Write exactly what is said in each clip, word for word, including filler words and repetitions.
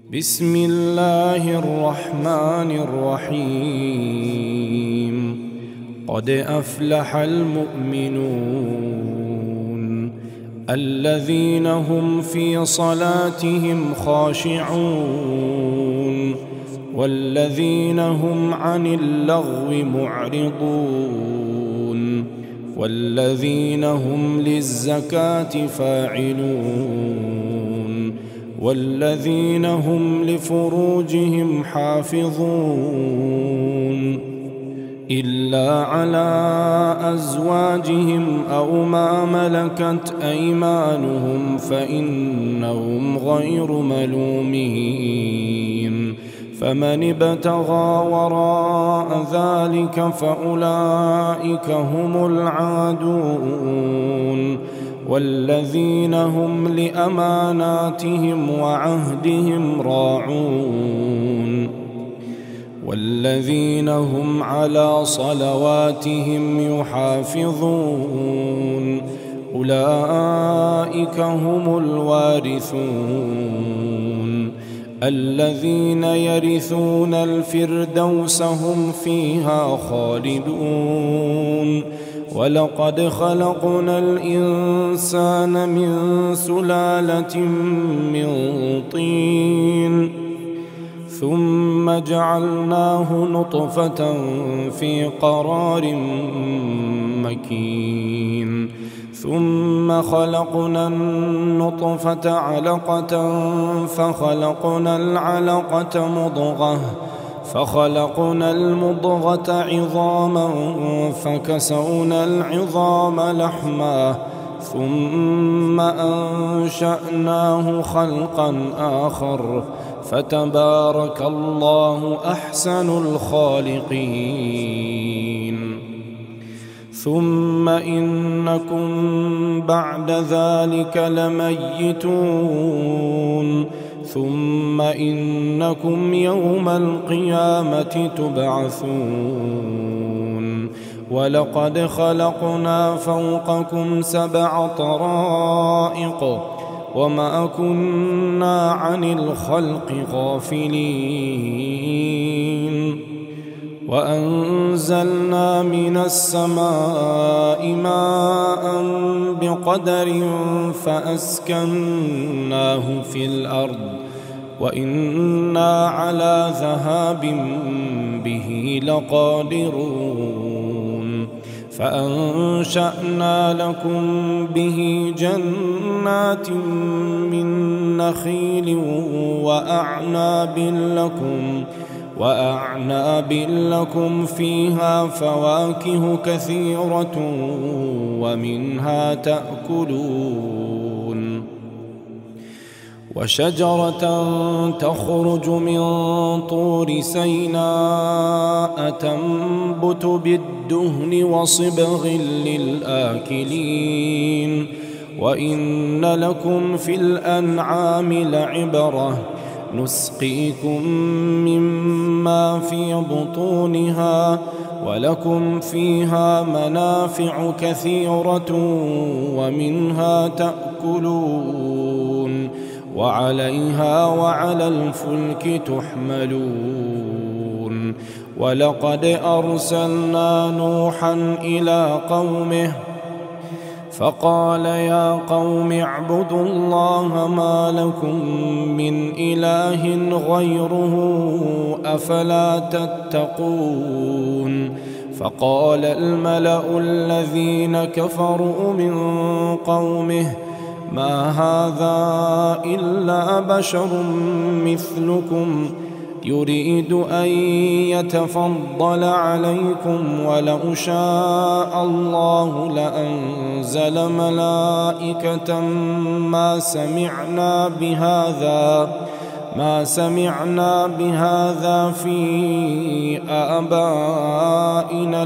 بسم الله الرحمن الرحيم. قد أفلح المؤمنون الذين هم في صلاتهم خاشعون والذين هم عن اللغو معرضون والذين هم للزكاة فاعلون والذين هم لفروجهم حافظون إلا على أزواجهم أو ما ملكت أيمانهم فإنهم غير ملومين. فمن ابتغى وراء ذلك فأولئك هم العادون والذين هم لأماناتهم وعهدهم راعون والذين هم على صلواتهم يحافظون أولئك هم الوارثون الذين يرثون الفردوس هم فيها خالدون. ولقد خلقنا الإنسان من سلالة من طين ثم جعلناه نطفة في قرار مكين ثم خلقنا النطفة علقة فخلقنا العلقة مضغة فخلقنا المضغة عظاما فكسونا العظام لحما ثم أنشأناه خلقا آخر فتبارك الله أحسن الخالقين. ثم إنكم بعد ذلك لميتون ثم إنكم يوم القيامة تبعثون. ولقد خلقنا فوقكم سبع طرائق وما كنا عن الخلق غافلين. وأنزلنا من السماء ماء بقدر فأسكناه في الأرض وإنا على ذهاب به لقادرون. فأنشأنا لكم به جنات من نخيل وأعناب لكم وأعناب لكم فيها فواكه كثيرة ومنها تأكلون. وشجرة تخرج من طور سيناء تنبت بالدهن وصبغ للآكلين. وإن لكم في الأنعام لعبرة نسقيكم مما في بطونها ولكم فيها منافع كثيرة ومنها تأكلون وعليها وعلى الفلك تحملون. ولقد أرسلنا نوحا إلى قومه فقال يا قوم اعبدوا الله ما لكم من إله غيره أفلا تتقون. فقال الملأ الذين كفروا من قومه ما هذا إلا بشر مثلكم يريد أن يتفضل عليكم ولو شاء الله لأنزل ملائكة ما سمعنا بهذا ما سمعنا بهذا في آبائنا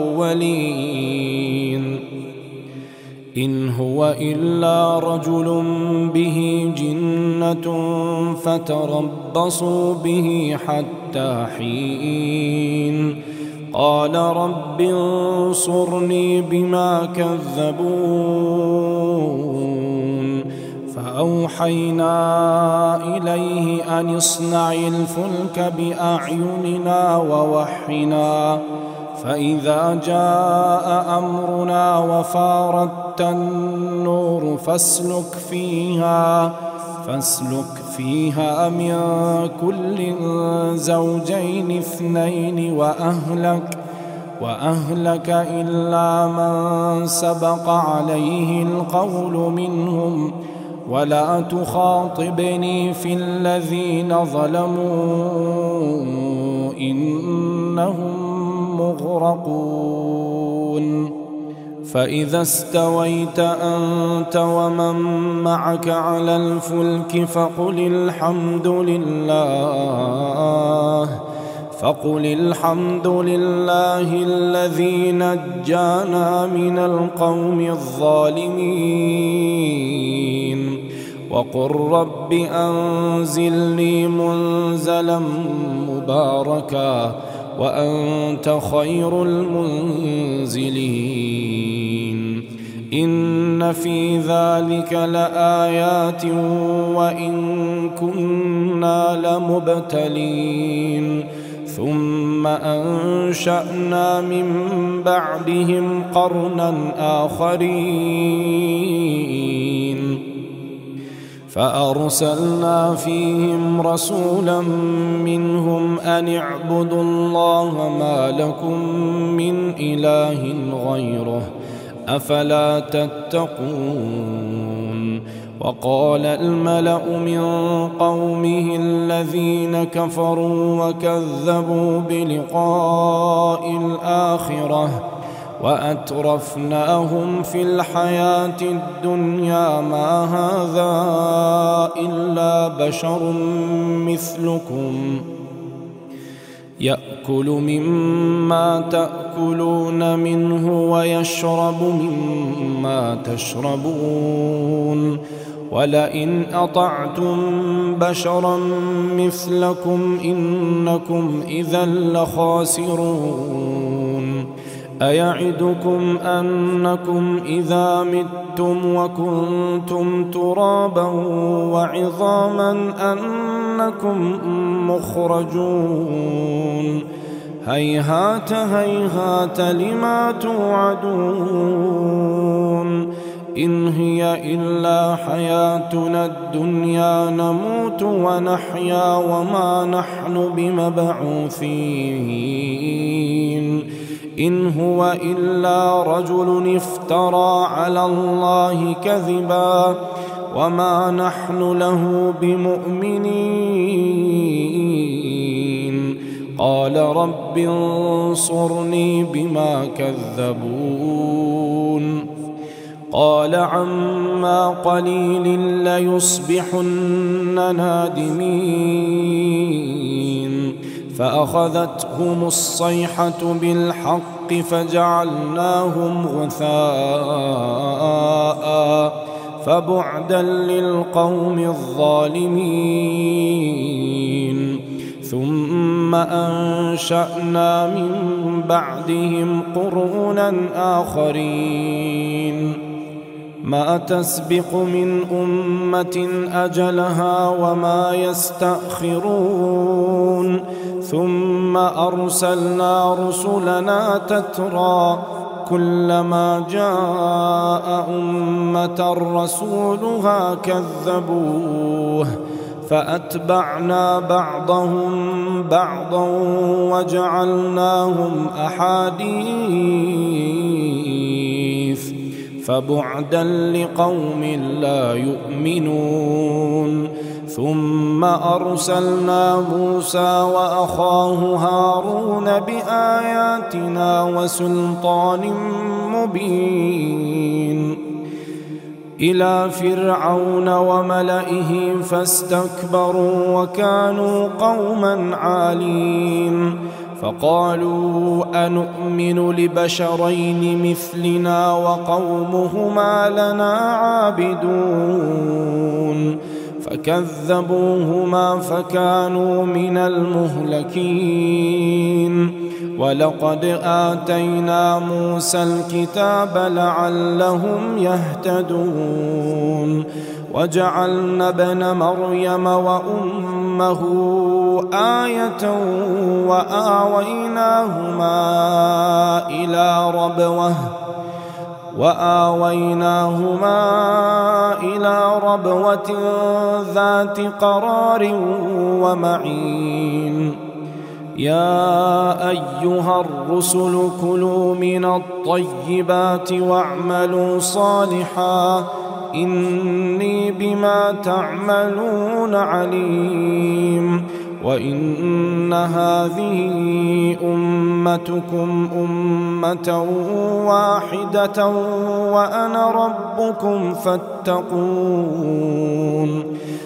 الأولين إن هو إلا رجل به جنة فتربصوا به حتى حين. قال رب انصرني بما كذبون فأوحينا إليه أن اصنع الفلك بأعيننا ووحينا فإذا جاء أمرنا وفارت النور فاسلك فيها فاسلك فيها من كل زوجين اثنين وأهلك وأهلك إلا من سبق عليه القول منهم ولا تخاطبني في الذين ظلموا إنهم مغرقون فإذا استويت أنت ومن معك على الفلك فقل الحمد لله فقل الحمد لله الذي نجانا من القوم الظالمين وقل رب أنزلني منزلا مباركا وأنت خير المنزلين إن في ذلك لآيات وإن كنا لمبتلين ثم أنشأنا من بعدهم قرنا آخرين فأرسلنا فيهم رسولا منهم أن اعبدوا الله ما لكم من إله غيره أفلا تتقون وقال الملأ من قومه الذين كفروا وكذبوا بلقاء الآخرة وأترفناهم في الحياة الدنيا ما هذا إلا بشر مثلكم يأكل مما تأكلون منه ويشرب مما تشربون ولئن أطعتم بشرا مثلكم إنكم إذا لخاسرون أيعدكم أنكم إذا متم وكنتم ترابا وعظاما أنكم مخرجون هيهات هيهات لما توعدون إن هي إلا حياتنا الدنيا نموت ونحيا وما نحن بمبعوثين إن هو إلا رجل افترى على الله كذبا وما نحن له بمؤمنين قال رب انصرني بما كذبون قال عما قليل ليصبحن نادمين فأخذتهم الصيحة بالحق فجعلناهم غثاء فبعدا للقوم الظالمين ثم أنشأنا من بعدهم قرونا آخرين ما تسبق من أمة أجلها وما يستأخرون ثم أرسلنا رسلنا تترى كلما جاء أمة رسولها كذبوه فأتبعنا بعضهم بعضا وجعلناهم أحاديث فبعدا لقوم لا يؤمنون ثم أرسلنا موسى وأخاه هارون بآياتنا وسلطان مبين إلى فرعون وملئه فاستكبروا وكانوا قوما عالين فقالوا أنؤمن لبشرين مثلنا وقومهما لنا عابدون فكذبوهما فكانوا من المهلكين ولقد آتينا موسى الكتاب لعلهم يهتدون وجعلنا ابن مريم وأمه آية وآويناهما إلى ربوة وآويناهما إلى ربوة ذات قرار ومعين يا أيها الرسل كلوا من الطيبات واعملوا صالحا إني بما تعملون عليم وإن هذه أمتكم أمة واحدة وأنا ربكم فاتقون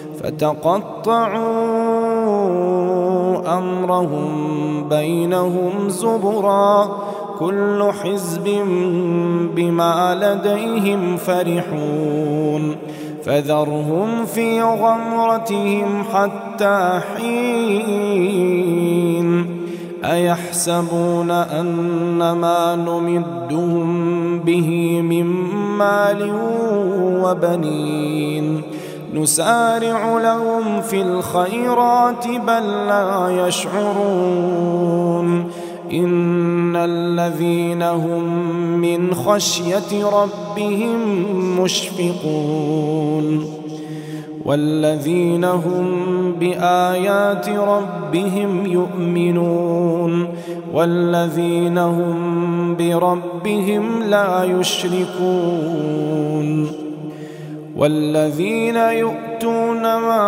فتقطعوا أمرهم بينهم زبرا كل حزب بما لديهم فرحون فذرهم في غمرتهم حتى حين أيحسبون أن ما نمدهم به من مال وبنين نسارع لهم في الخيرات بل لا يشعرون إن الذين هم من خشية ربهم مشفقون والذين هم بآيات ربهم يؤمنون والذين هم بربهم لا يشركون والذين يؤتون ما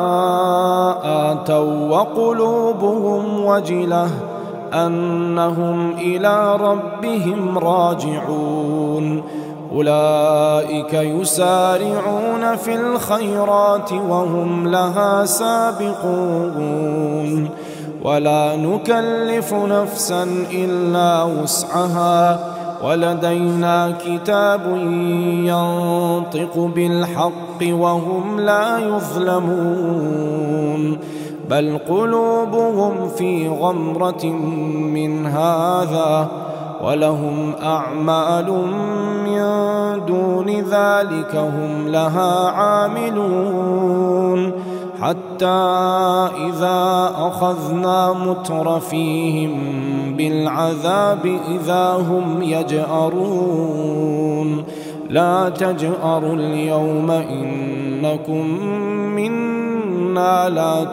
آتوا وقلوبهم وجلة أنهم إلى ربهم راجعون أولئك يسارعون في الخيرات وهم لها سابقون ولا نكلف نفسا إلا وسعها ولدينا كتاب ينطق بالحق وهم لا يظلمون بل قلوبهم في غمرة من هذا ولهم أعمال من دون ذلك هم لها عاملون حتى إذا أخذنا مترفيهم بالعذاب إذا هم يجأرون لا تجأروا اليوم إنكم منا لا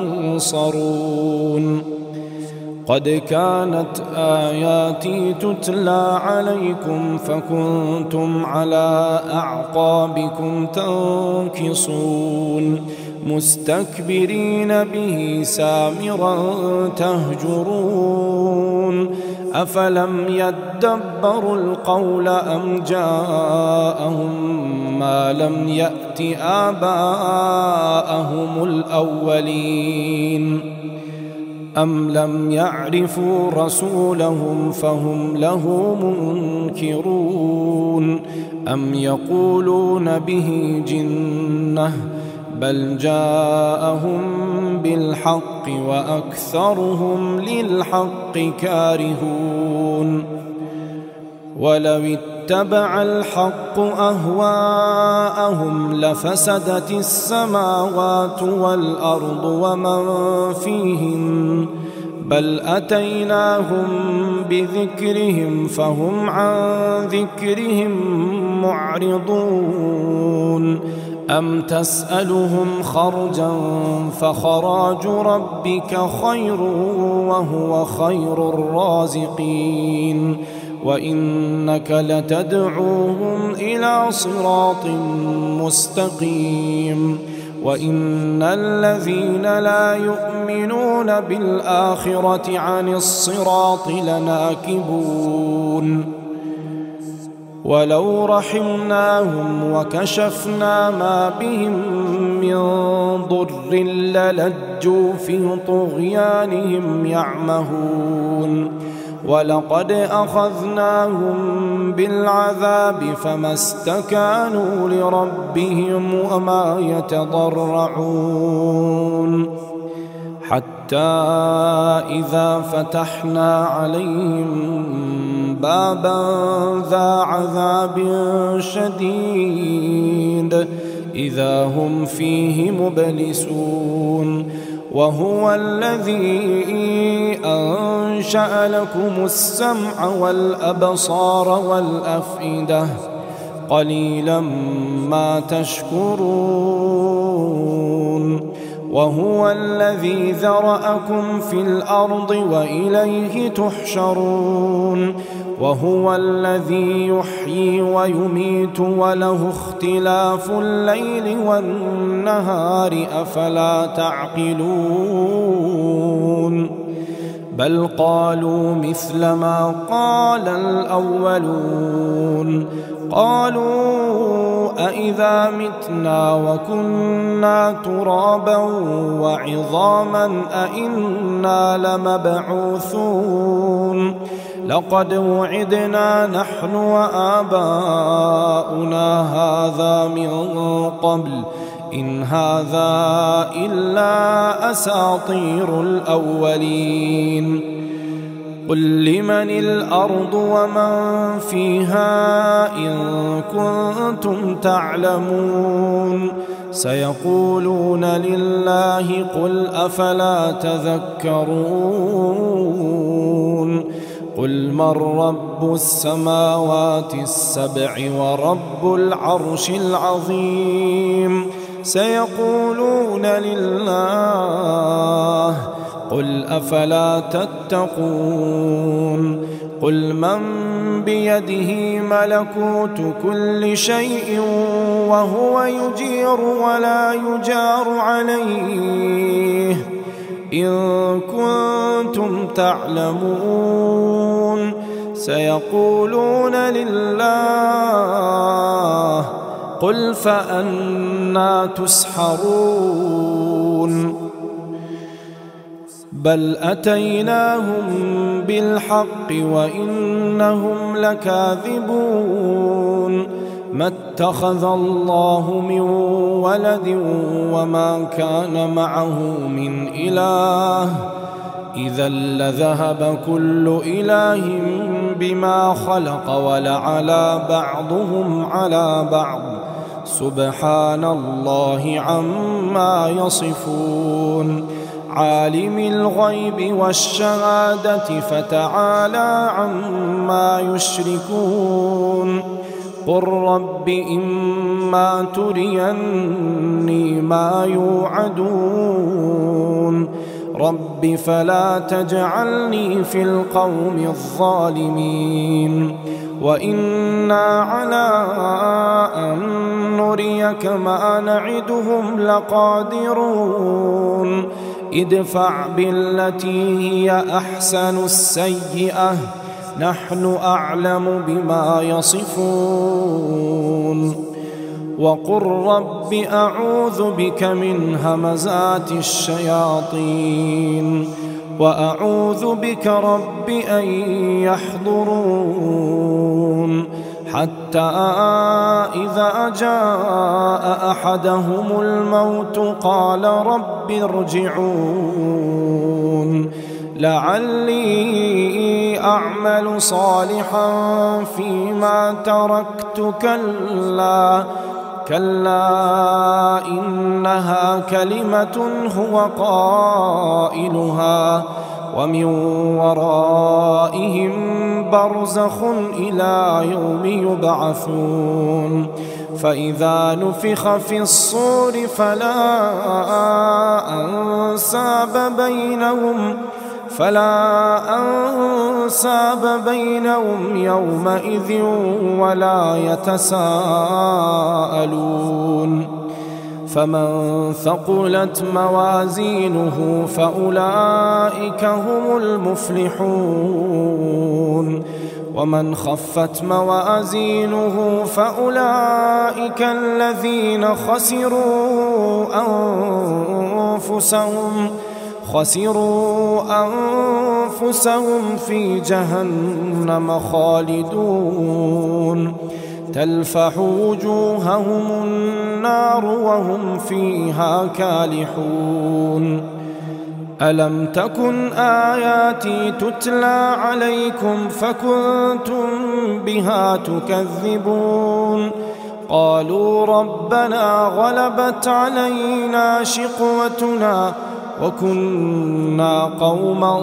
تنصرون قد كانت آياتي تتلى عليكم فكنتم على أعقابكم تنكصون مستكبرين به سامرا تهجرون أفلم يدبروا القول أم جاءهم ما لم يأت آباءهم الأولين أم لم يعرفوا رسولهم فهم له منكرون أم يقولون به جنة بل جاءهم بالحق وأكثرهم للحق كارهون ولو اتبع الحق أهواءهم لفسدت السماوات والأرض ومن فيهن بل أتيناهم بذكرهم فهم عن ذكرهم معرضون أم تسألهم خرجا فخراج ربك خير وهو خير الرازقين وإنك لتدعوهم إلى صراط مستقيم وإن الذين لا يؤمنون بالآخرة عن الصراط لناكبون ولو رحمناهم وكشفنا ما بهم من ضر للجوا في طغيانهم يعمهون ولقد أخذناهم بالعذاب فما استكانوا لربهم وما يتضرعون حتى إذا فتحنا عليهم بابا ذا عذاب شديد إذا هم فيه مبلسون وهو الذي أنشأ لكم السمع والأبصار والأفئدة قليلا ما تشكرون وهو الذي ذرأكم في الأرض وإليه تحشرون وهو الذي يحيي ويميت وله اختلاف الليل والنهار أفلا تعقلون بل قالوا مثل ما قال الأولون قالوا أإذا متنا وكنا ترابا وعظاما أإنا لمبعوثون لقد وعدنا نحن وآباؤنا هذا من قبل إن هذا إلا أساطير الأولين قل لمن الأرض ومن فيها إن كنتم تعلمون سيقولون لله قل أفلا تذكرون قل من رب السماوات السبع ورب العرش العظيم سيقولون لله قل أفلا تتقون قل من بيده ملكوت كل شيء وهو يجير ولا يجار عليه إن كنتم تعلمون سيقولون لله قل فأنى تسحرون بل أتيناهم بالحق وإنهم لكاذبون ما اتخذ الله من ولد وما كان معه من إله إذا لذهب كل إله بما خلق ولعلى بعضهم على بعض سبحان الله عما يصفون عالم الغيب والشهادة فتعالى عما يشركون قل رب إما تريني ما يوعدون رب فلا تجعلني في القوم الظالمين وإنا على أن نريك ما نعدهم لقادرون ادفع بالتي هي أحسن السيئة نحن أعلم بما يصفون وقل رب أعوذ بك من همزات الشياطين وأعوذ بك رب أن يحضرون حتى إذا جاء أحدهم الموت قال رب ارجعون لعلي أعمل صالحا فيما تركت كلا كلا إنها كلمة هو قائلها ومن ورائهم برزخ إلى يوم يبعثون فإذا نفخ في الصور فلا أنساب بينهم فلا أنساب بينهم يومئذ ولا يتساءلون فمن ثقلت موازينه فأولئك هم المفلحون ومن خفت موازينه فأولئك الذين خسروا أنفسهم خسروا أنفسهم في جهنم خالدون تلفح وجوههم النار وهم فيها كالحون ألم تكن آياتي تتلى عليكم فكنتم بها تكذبون قالوا ربنا غلبت علينا شقوتنا وكنا قوما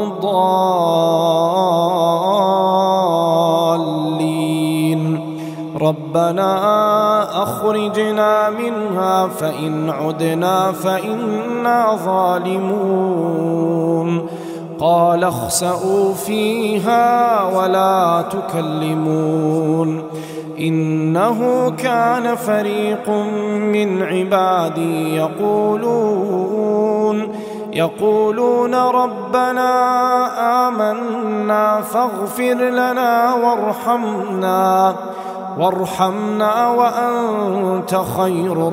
ضالين ربنا أخرجنا منها فإن عدنا فإنا ظالمون قال اخسئوا فيها ولا تكلمون إنه كان فريق من عبادي يقولون يقولون ربنا آمنا فاغفر لنا وارحمنا وارحمنا وأنت خير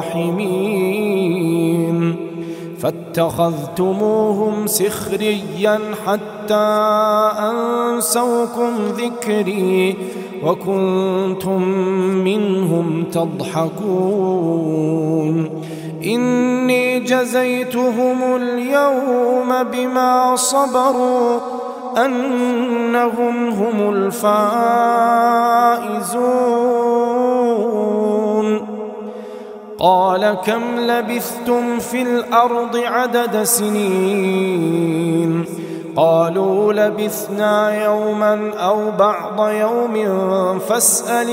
الراحمين فاتخذتموهم سخريا حتى أنسوكم ذكري وكنتم منهم تضحكون إني جزيتهم اليوم بما صبروا أنهم هم الفائزون قال كم لبثتم في الأرض عدد سنين قالوا لبثنا يوما أو بعض يوم فاسأل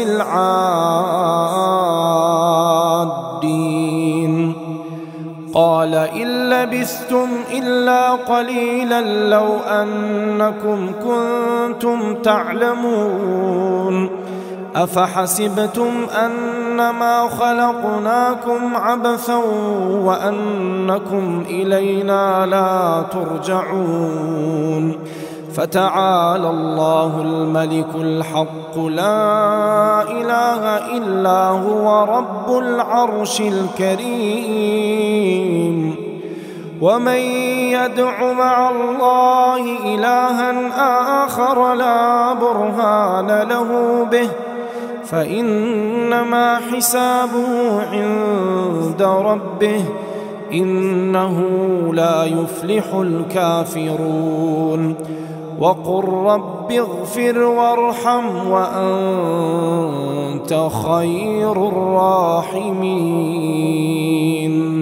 العادين قال إن لبثتم إلا قليلا لو أنكم كنتم تعلمون أفحسبتم أنما خلقناكم عبثا وأنكم إلينا لا ترجعون فتعالى الله الملك الحق لا إله إلا هو رب العرش الكريم ومن يدع مع الله إلها آخر لا برهان له به فإنما حسابه عند ربه إنه لا يفلح الكافرون وقل رب اغفر وارحم وأنت خير الراحمين